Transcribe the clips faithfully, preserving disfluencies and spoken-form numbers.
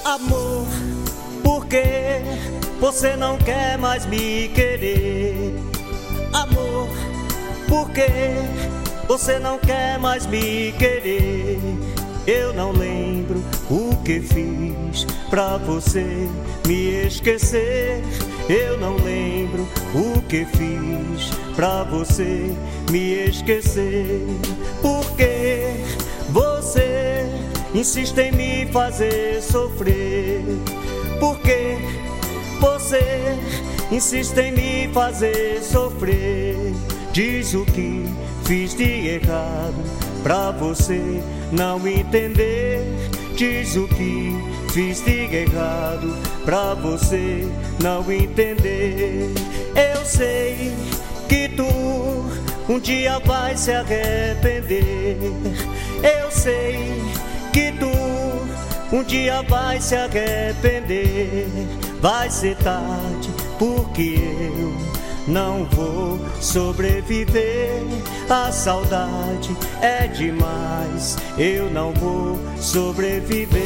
Amor, por que você não quer mais me querer? Amor, por que você não quer mais me querer? Eu não lembro o que fiz pra você me esquecer. Eu não lembro o que fiz pra você me esquecer. Por que você insiste em me fazer sofrer? Por que você insiste em me fazer sofrer? Diz o que fiz de errado pra você não entender. Diz o que fiz de errado pra você não entender. Eu sei que tu um dia vai se arrepender. Eu sei que tu um dia vai se arrepender. Vai ser tarde porque eu não vou sobreviver. A saudade é demais, eu não vou sobreviver.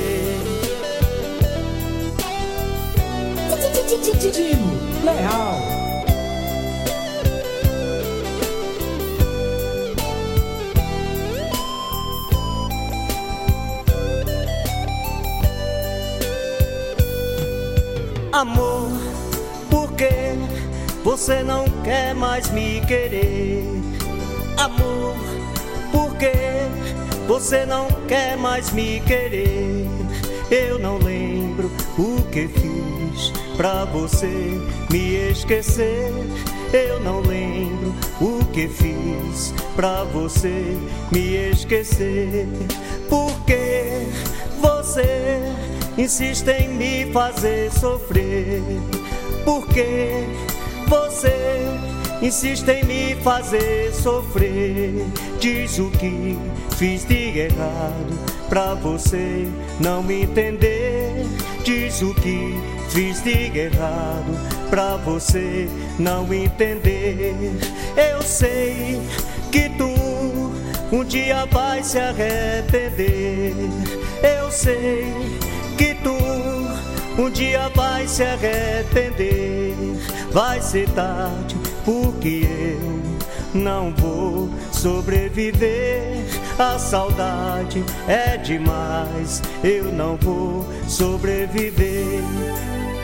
Dino Leal. Amor, por que você não quer mais me querer? Amor, por que você não quer mais me querer? Eu não lembro o que fiz pra você me esquecer. Eu não lembro o que fiz pra você me esquecer. Por que você insiste em me fazer sofrer? Por que você insiste em me fazer sofrer? Diz o que fiz de errado pra você não me entender. Diz o que fiz de errado pra você não entender. Eu sei que tu um dia vai se arrepender. Eu sei que tu um dia vai se arrepender. Vai ser tarde porque eu não vou sobreviver. A saudade é demais, eu não vou sobreviver.